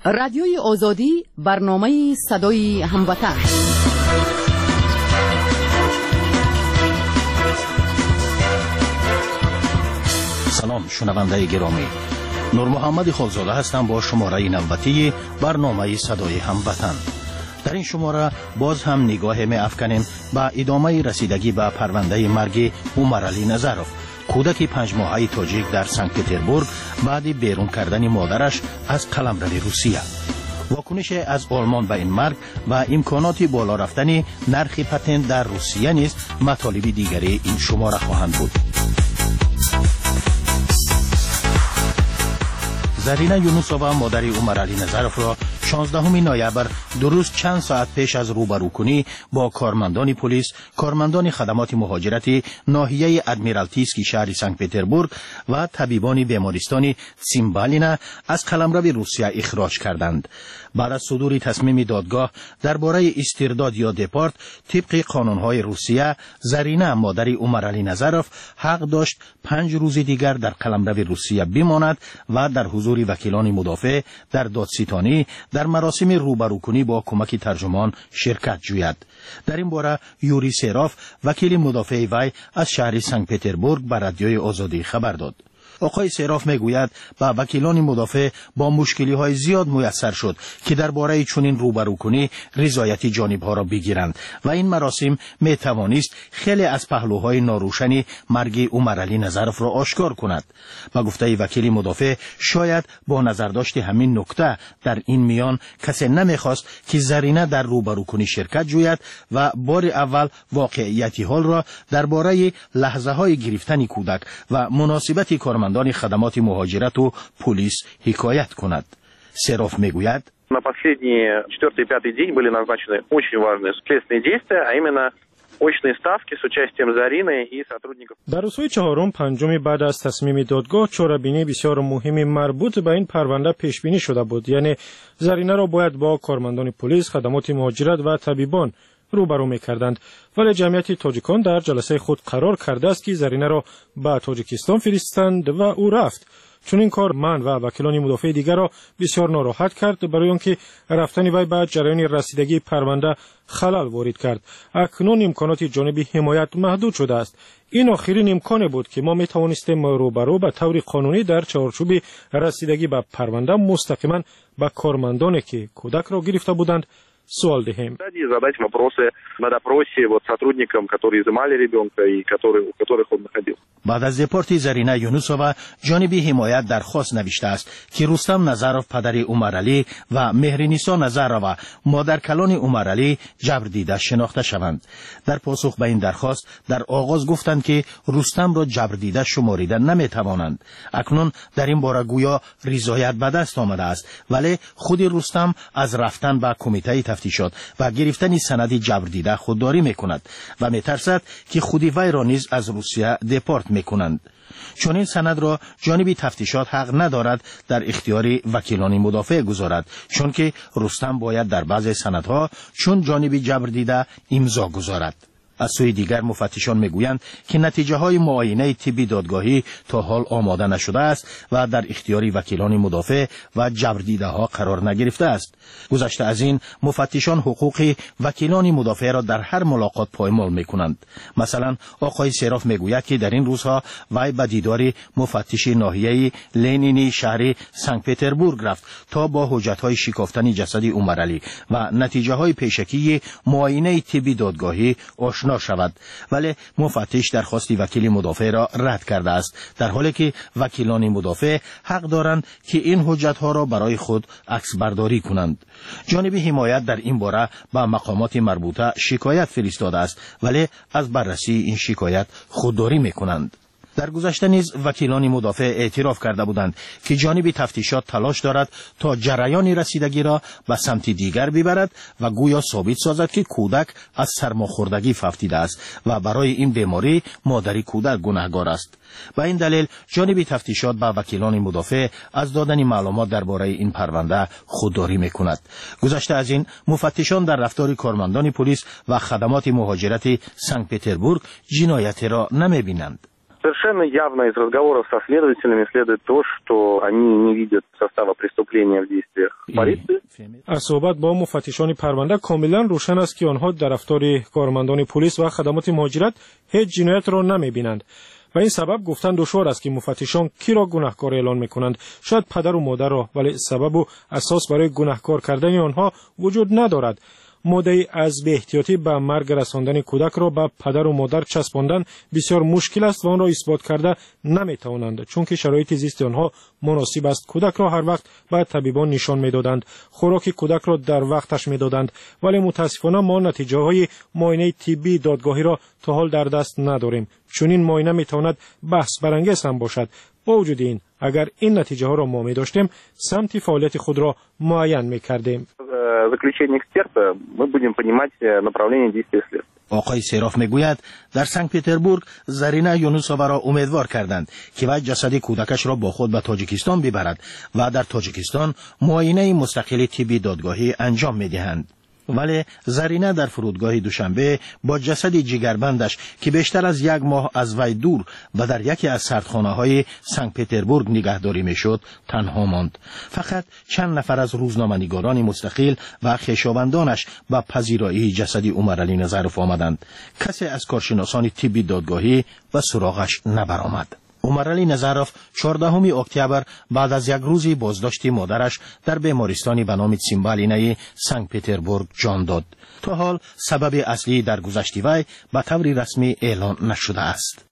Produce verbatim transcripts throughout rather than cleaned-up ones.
رادیوی آزادی، برنامه صدای هموطن. سلام شنونده گرامی، نور محمد خالزاده هستم با شماره نوبتی برنامه صدای هموطن. در این شماره باز هم نگاه می افکنیم با ادامه رسیدگی به پرونده مرگ عمرعلی نظرов، کودک پنج ماهه تاجیک در سنت پتربورگ بعد بیرون کردن مادرش از قلمرو روسیه. واکنش از آلمان به این مرگ و امکانات بالا رفتن نرخ پتنت در روسیه نیز مطالب دیگری این شماره خواهند بود. زرینه یونوسووا مادر عمرعلی نظرов را شانزدهم نوامبر درست چند ساعت پیش از روبروکنی با کارمندان پلیس، کارمندان خدمات مهاجرتی ناحیه ادمیرالتیسکی شهر سنت پتربورگ و طبیبان بیمارستان سیمبالینا از قلمرو روسیه اخراج کردند. بعد از صدور تصمیم دادگاه درباره استرداد یا دپارت طبق قانونهای روسیه، زرینه مادر عمرعلی نظرov حق داشت پنج روز دیگر در قلمرو روسیه بماند و در حضور وکیلان مدافع در دادستانی در مراسم روبروکنی با کمک ترجمان شرکت جوید. در این باره یوری سراف، وکیل مدافع وی از شهر سنت پتربورگ به رادیوی آزادی خبر داد. آقای سراف میگوید با وکیلان مدافع با مشکلی های زیاد میسر شد که درباره چنین روبروکنی رضایت جانب ها را بگیرند و این مراسم می توانست خیلی از پهلوهای ناروشن مرگ عمرعلی نظرov را آشکار کند. با گفته وکیل مدافع شاید با نظرداشت همین نکته در این میان کسی نمیخواست که زرینه در روبروکنی شرکت جوید و بار اول واقعیتی حال را درباره لحظه های گرفتن کودک و مناسبت کارمندان خدمات مهاجرت و پلیس حکایت کند. سراف میگوید на последний четвертый и пятый день были назначены очень важные следственные действия, а именно очные ставки с участием Зарины и сотрудников. در روزهای چهارم پنجم بعد از تصمیم دادگاه چهاربینی بسیار مهمی مربوط به این پرونده پیش بینی شده بود، یعنی زرینه را باید با کارمندان پلیس، خدمات مهاجرت و طبیبان روبرو می‌کردند، ولی جمعیت تاجیکان در جلسه خود قرار کرده است که زرینه را به تاجیکستان فرستند و او رفت. چون این کار من و وکیلان مدافع دیگر را بسیار ناراحت کرد، برای آنکه رفتن وی به جریان رسیدگی پرونده خلل وارد کرد. اکنون امکانات جانبی حمایت محدود شده است. این آخرین امکانی بود که ما می توانستیم روبرو به طور قانونی در چارچوب رسیدگی به پرونده مستقیما به کارمندانی که کودک را گرفته بودند سوال دهیم. Задать вопросы на допросе вот сотрудникам, которые изымали ребенка и которые, у которых он находился. بعد از دپارت زرینه یونوسووا جانب حمایت درخواست نوشته است که رستم نظرov پدر عمرعلی و مهرنیسا نظرova مادر کلان عمرعلی جبر دیده شناخته شوند. در پاسخ به این درخواست در آغاز گفتند که رستم را جبر دیده شماریدن نمی توانند. اکنون در این باره گویا رضایت به دست آمده است، ولی خود رستم از رفتن به کمیته تفتیشات و گرفتن سند جبر دیده خودداری میکند و میترسد که خودی وی را نیز از روسیه دپارت میکنند. چون این سند را جانب تفتیشات حق ندارد در اختیار وکیلان مدافع گذارد، چون که رستم باید در بعض سندها چون جانب جبر دیده امضا گذارد. از سوی دیگر مفتشان میگویند که نتیجه های معاینه طبی دادگاهی تا حال آماده نشده است و در اختیار وکیلان مدافع و جبر دیده ها قرار نگرفته است. گذشته از این مفتشان حقوق وکیلان مدافع را در هر ملاقات پایمال میکنند. مثلا آقای سراف میگوید که در این روزها وی به دیدار مفتش ناحیه لنینی شهر سنت پتربورگ رفت تا با حجت های شکافتن جسد عمرعلی و نتیجه های پیشکی معاینه طبی دادگاهی آشنا شود، ولی مفتش درخواست وکیل مدافع را رد کرده است، در حالی که وکیلان مدافع حق دارند که این حجت ها را برای خود عکس برداری کنند. جانب حمایت در این باره به مقامات مربوطه شکایت فرستاده است، ولی از بررسی این شکایت خودداری میکنند. در گذشته نیز وکیلان مدافع اعتراف کرده بودند که جانب تفتیشات تلاش دارد تا جریان رسیدگی را به سمت دیگر ببرد و گویا ثابت سازد که کودک از سرماخوردگی فوتیده است و برای این بیماری مادر کودک گناهکار است. به این دلیل جانب تفتیشات با وکیلان مدافع از دادن معلومات درباره این پرونده خودداری میکند. گذشته از این مفتشان در رفتار کارمندان پلیس و خدمات مهاجرت سنت پتربورگ جنایتی را نمیبینند. Совершенно явно из разговоров со следователями следует то, что они не видят состава преступления в действиях полиции. از صحبت با مفتشان پرونده کاملا روشن است که آنها در رفتار کارمندان پلیس و خدمات مهاجرت هیچ جنایت را نمی‌بینند. و این سبب گفتن دشوار است که مفتشان کی را گناهکار اعلان می‌کنند. شاید پدر و مادر را، ولی سبب و اساس برای گناهکار کردن آنها وجود ندارد. مدعی از بی احتیاطی به مرگ رساندن کودک را به پدر و مادر چسباندن بسیار مشکل است و آن را اثبات کرده نمی‌توانند، چون که شرایط زیست آنها مناسب است. کودک را هر وقت به طبیبان نشان می‌دادند، خوراک کودک را در وقتش می‌دادند، ولی متاسفانه ما نتیجه‌های معاینه طبی دادگاهی را تا حال در دست نداریم. چون این معاینه می‌تواند بحث برانگیز هم باشد. با وجود این، اگر این نتیجه ها را ما می داشتیم، سمت فعالیت خود را معین می کردیم. Заключение эксперта мы будем понимать направление действия следствия. آقای سیراف میگوید در سنت پتربورگ زرینه یونوسووا را امیدوار کردند که وی جسد کودکش را با خود به تاجیکستان ببرد و در تاجیکستان معاینه مستقل طبی دادگاهی انجام میدهند. ولی زرینه در فرودگاه دوشنبه با جسد جگربندش که بیشتر از یک ماه از وی دور و در یکی از سردخانه‌های سنت پتربورگ نگهداری میشد تنها ماند. فقط چند نفر از روزنامه‌نگاران مستقل و خویشاوندانش به پذیرایی جسد عمرعلی نظرف آمدند. کسی از کارشناسان طبی دادگاهی به سراغش نبرآمد. عمرعلی نظرف چهاردهم اکتبر بعد از یک روزی بازداشت مادرش در بیمارستانی به نام تسیمبالینه سنت پتربورگ جان داد. تا حال سبب اصلی در گذشت وی به طور رسمی اعلان نشده است.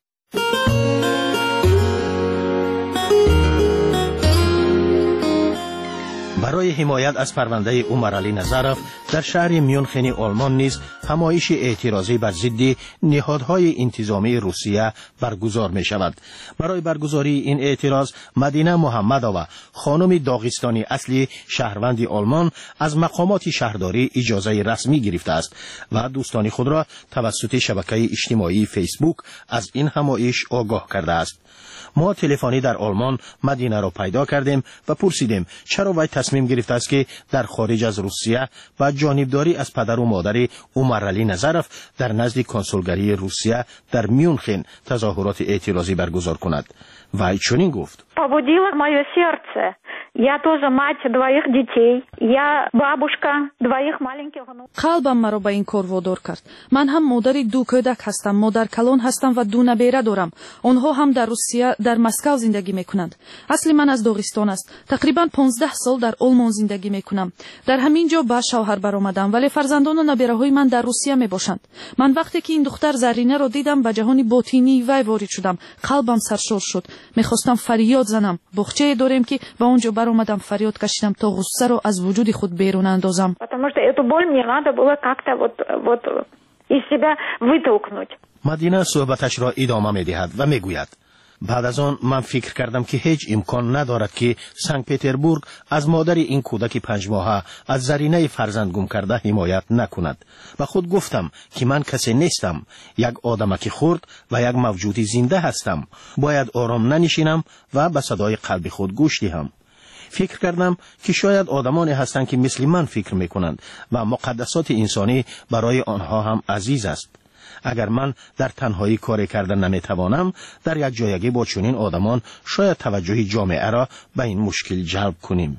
برای حمایت از پرونده عمرعلی نظرف در شهر میونخن آلمان نیز همایش اعتراضی بر ضد نهادهای انتظامی روسیه برگزار می شود. برای برگزاری این اعتراض مدینه محمدova خانم داغستانی اصلی شهروند آلمان از مقامات شهرداری اجازه رسمی گرفته است و دوستان خود را توسط شبکه اجتماعی فیسبوک از این همایش آگاه کرده است. ما تلفنی در آلمان مدینه را پیدا کردیم و پرسیدیم چرا وی تصمیم گرفته است که در خارج از روسیه و جانبداری از پدر و مادر عمرعلی نظرف در نزد کنسولگری روسیه در میونخن تظاهرات اعتراضی برگزار کند. وی چنین گفت: побудило мое сердце. Я тоже мать двоих детей. Я бабушка двоих маленьких внуков. قلبم مرا به این کار وادار کرد. من هم مادر دو کودک هستم، مادر کلان هستم و دو نبیره دارم. آنها هم در روسیه در مسکو زندگی میکنند. اصل من از داغستان است. تقریبا پانزده سال در آلمان زندگی میکنم. در همین جا با شوهر برآمدم، ولی فرزندان و نبیره های من در روسیه میباشند. من وقتی که این دختر زرینه را دیدم به جهان باطنی وی وارد شدم. قلبم سرشار شد. میخواستم فریاد زنم. بخچه داریم که به اونجا برآمدم، فریاد کشیدم تا غصه رو از وجود خود بیرون اندازم. Потому что эту боль мне надо было как-то вот вот из себя вытолкнуть. مدینه صحبتش را ادامه می‌دهد و میگوید: بعد از آن من فکر کردم که هیچ امکان ندارد که سنت پتربورگ از مادر این کودک پنج ماهه از زرینه فرزند گم کرده حمایت نکند و خود گفتم که من کسی نیستم، یک آدمک خرد و یک موجود زنده هستم. باید آرام ننشینم و به صدای قلب خود گوش دهم. فکر کردم که شاید آدمانی هستند که مثل من فکر میکنند و مقدسات انسانی برای آنها هم عزیز است. اگر من در تنهایی کاری کردن نمیتوانم، در یک جایگی با چنین آدمان شاید توجه جامعه را به این مشکل جلب کنیم.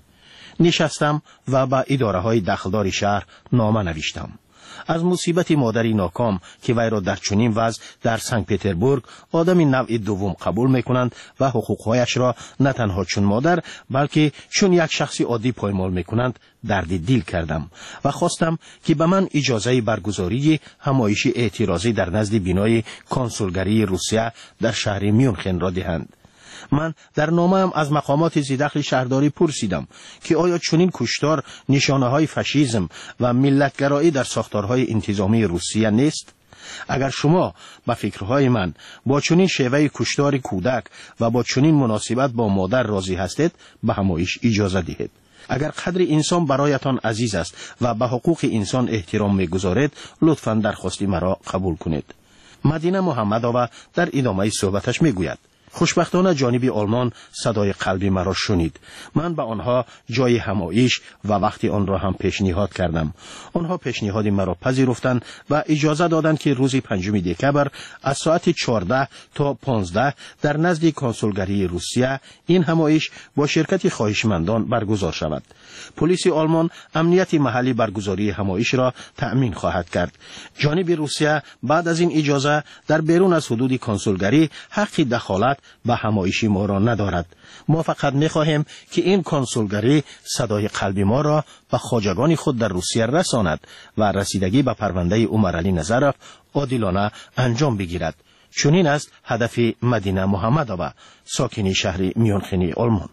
نشستم و با اداره های دخلدار شهر نامه نوشتم. از مصیبت مادری ناکام که وی را در چنین وضع در سنت پتربورگ آدم نوع دوم قبول میکنند و حقوقهایش را نه تنها چون مادر بلکه چون یک شخص عادی پایمال میکنند درد دل کردم و خواستم که به من اجازه برگزاری همایش اعتراضی در نزد بینای کنسولگری روسیه در شهر میونخن را دهند. من در نامه‌ام از مقامات زیدخل شهرداری پرسیدم که آیا چنین کشتار نشانه‌های فاشیسم و ملتگرایی در ساختارهای انتظامی روسیه نیست؟ اگر شما با فکرهای من با چنین شیوه کشتار کودک و با چنین مناسبت با مادر راضی هستید، به همایش اجازه دهید. اگر قدر انسان برایتان عزیز است و به حقوق انسان احترام می‌گذارید، لطفاً درخواست مرا قبول کنید. مدینه محمدova در ادامه صحبتش میگوید: خوشبختانه جانب آلمان صدای قلبی مرا شنید. من به آنها جای همایش و وقتی آن را هم پیشنهاد کردم. آنها پیشنهاد مرا پذیرفتند و اجازه دادند که روز پنجم دکبر از ساعت چهارده تا پانزده در نزد کنسولگری روسیه این همایش با شرکت خواهشمندان برگزار شود. پلیس آلمان امنیت محلی برگزاری همایش را تأمین خواهد کرد. جانب روسیه بعد از این اجازه در بیرون از حدود کنسولگری حق دخالت به همایش ما را ندارد. ما فقط می‌خواهیم که این کنسولگری صدای قلبی ما را به خواجگان خود در روسیه رساند و رسیدگی به پرونده عمرعلی نظرف عادلانه انجام بگیرد. چنین است هدف مدینه محمدآبا، ساکنی شهر میونخنی آلمان.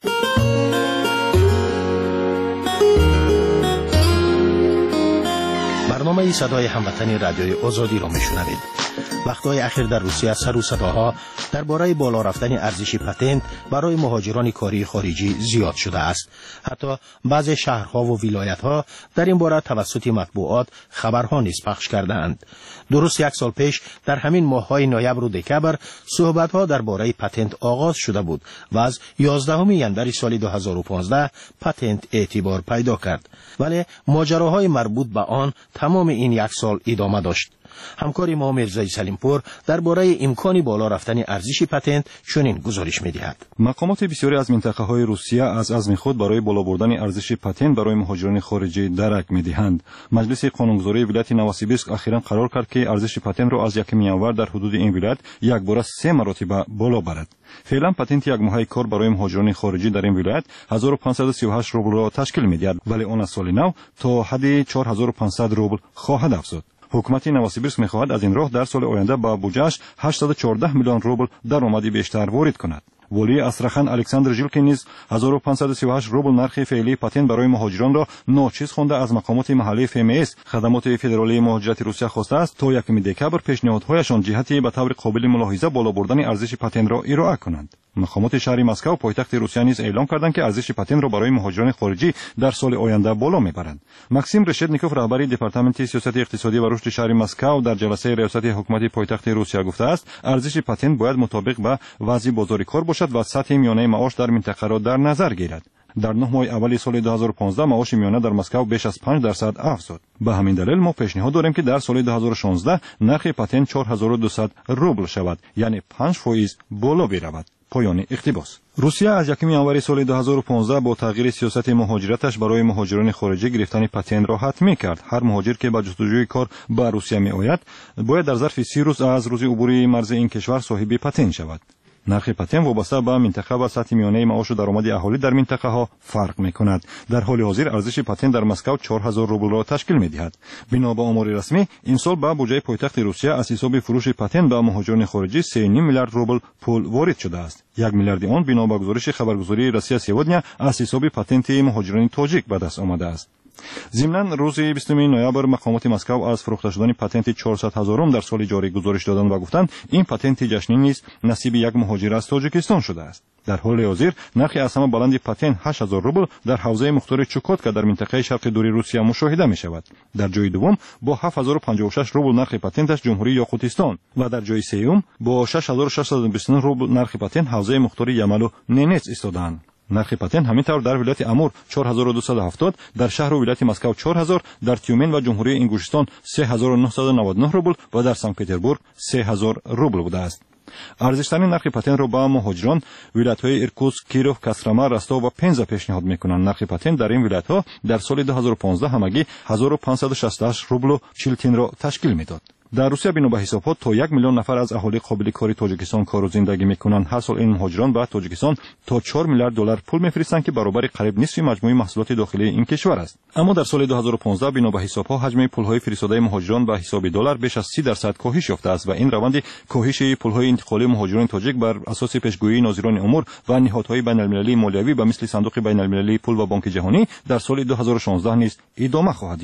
برنامه صدای هموطنی رادیوی آزادی را میشنوید. وقتهای اخیر در روسیه سر و صداها درباره بالا رفتن ارزش پتنت برای مهاجران کاری خارجی زیاد شده است. حتی بعضی شهرها و ولایت‌ها در این باره توسط مطبوعات خبرها نیز پخش کردند. درست یک سال پیش در همین ماه‌های نوامبر و دکبر صحبت‌ها درباره پتنت آغاز شده بود و از یازدهم ژانویه سال دو هزار و پانزده پتنت اعتبار پیدا کرد. ولی ماجراهای مربوط به آن تمام این یک سال ادامه داشت. همکار ما میرزای سلیمپور درباره امکان بالا رفتن ارزش پتنت چنین گزارش می‌دهد. مقامات بسیاری از منطقه‌های روسیه از عزم خود برای بالا بردن ارزش پتنت برای مهاجران خارجی درک می‌دهند. مجلس قانونگذاری ولایت نووسیبیرسک اخیراً قرار کرد که ارزش پتنت را از یکم ژانویه در حدود این ولایت یک بار سه مرتبه بالا برد. فعلا پتنت یک ماهه کار برای مهاجران خارجی در این ولایت هزار و پانصد و سی و هشت روبل را تشکیل می‌دهد، ولی آن از سال نو تا حد چهار هزار و پانصد روبل خواهد افزود. حکومت نووسیبیرسک می‌خواهد از این راه در سال آینده با بودجه‌اش هشتصد و چهارده میلیون روبل درآمدی بیشتر وارد کند. ولی استراخان الکساندر ژیلکین نیز هزار و پانصد و سی و هشت روبل نرخ فعلی پتنت برای مهاجران را ناچیز خوانده از مقامات محلی اف ام اس خدمات فدرالی مهاجرت روسیه خواسته است تا یکم دکبر پیشنهادهایشان جهتی به طور قابل ملاحظه بالا بردن ارزش پتنت را ارائه کنند. مقامات شهر مسکو پایتخت روسیه نیز اعلام کردند که ارزش پتنت را برای مهاجران خارجی در سال آینده بالا میبرند. ماکسیم رشدنیکوف رهبر دپارتمنت سیاست اقتصادی و رشد شهر مسکو در جلسه ریاست حکومت پایتخت روسیه گفته است ارزش پتنت باید مطابق با وضع بازار کار باشد و سطح میانه معاش در منطقه را در نظر گیرد. در نه ماه اول سال دو هزار و پانزده معاش میانه در مسکو بیش از پنج درصد افزود. به همین دلیل ما پیشنهاد داریم که در سال دو هزار و شانزده نرخ پتنت چهار هزار و دویست روبل شود، یعنی پنج درصد بالا برود. پایان اقتباس. روسیه از یکم ژانویه سال دو هزار و پانزده با تغییر سیاست مهاجرتش برای مهاجران خارجی گرفتن پتنت را حتمی کرد. هر مهاجر که به جستجوی کار به روسیه می آید باید در ظرف سی روز از روز عبور مرز این کشور صاحب پتنت شود. نرخ پتنت وابسته به منطقه و سطح میانه معاش و درآمد اهالی در منطقه ها فرق می‌کند. در حال حاضر ارزش پتنت در مسکو چهار هزار روبل را تشکیل می‌دهد. بنا به آمار رسمی این سال به بودجه پایتخت روسیه از حساب فروش پتنت به مهاجران خارجی سه و نیم میلیارد روبل پول وارد شده است. یک میلیارد آن بنا به گزارش خبرگزاری روسیه سیودنیا از حساب پتنت مهاجران تاجیک به دست آمده است. ضمناً روز بیستم نوامبر مقامات مسکو از فروخته شدن پتنت چهارصد هزارم در سال جاری گزارش دادند و گفتند این پتنت جشنی نیز نصیب یک مهاجر از تاجیکستان شده است. در حال حاضر نرخ از همه بلند پتنت هشت هزار روبل در حوزه مختار چوکاتکا در منطقه شرق دوری روسیه مشاهده می شود. در جای دوم با هفت هزار و پنجاه و شش روبل نرخ پتنتش جمهوری یاقوتستان و در جای سوم با شش هزار و ششصد و بیست و نه روبل نرخ پتنت حوزه مختار یمل و نینتس ایستادند. نرخ پتنت همینطور در ولایت امور چهار هزار و دویست و هفتاد، در شهر و ولایت مسکو چهار هزار، در تیومن و جمهوری انگوشتان سه هزار و نهصد و نود و نه روبل و در سن پتربورگ سه هزار روبل بوده است. ارزش‌ترین نرخ پتنت را با مهاجران ولایت‌های ایرکوتسک، کیروف، کاسترما، رستاو و پنزا پیشنهاد می‌کنند. نرخ پتنت در این ولایت‌ها در سال دو هزار و پانزده همگی هزار و پانصد و شصت و هشت روبل و چهل تین را تشکیل می‌داد. در روسیه بنا به حسابات تا یک میلیون نفر از اهالی قابل کاری تاجیکستان کار و زندگی می‌کنند. هر سال این مهاجران به تاجیکستان تا چهار میلیارد دلار پول می‌فرستند که برابر قریب نصف مجموع محصولات داخلی این کشور است. اما در سال دو هزار و پانزده بنا به حساب‌ها حجم پول‌های فرستاده مهاجران به حساب دلار بیش از سی درصد کاهش یافته است و این روند کاهش پول‌های انتقالی مهاجران تاجیک بر اساس پیشگویی ناظران امور و نهادهای بین‌المللی مالیوی به مثل صندوق بین‌المللی پول و بانک جهانی در سال دو هزار و شانزده نیز ادامه خواهد یافت.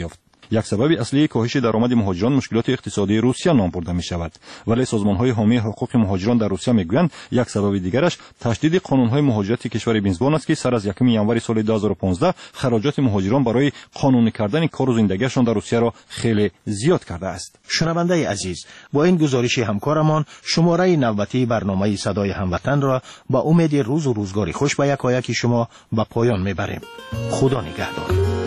یک سبب اصلی کاهش درآمد مهاجران مشکلات اقتصادی روسیه نام برده می شود، ولی سازمان‌های حامی حقوق مهاجران در روسیه میگویند یک سبب دیگرش تشدید قانون‌های مهاجرت کشور میزبان است که سر از یکم ژانویه سال دو هزار و پانزده خراجات مهاجران برای قانونی کردن کار و زندگیشان در روسیه را خیلی زیاد کرده است. شنونده عزیز، با این گزارش همکارمان شماره نوبتی برنامه صدای هموطن را با امید روز و روزگاری خوش به یکایک شما به پایان میبریم. خدا نگهدار.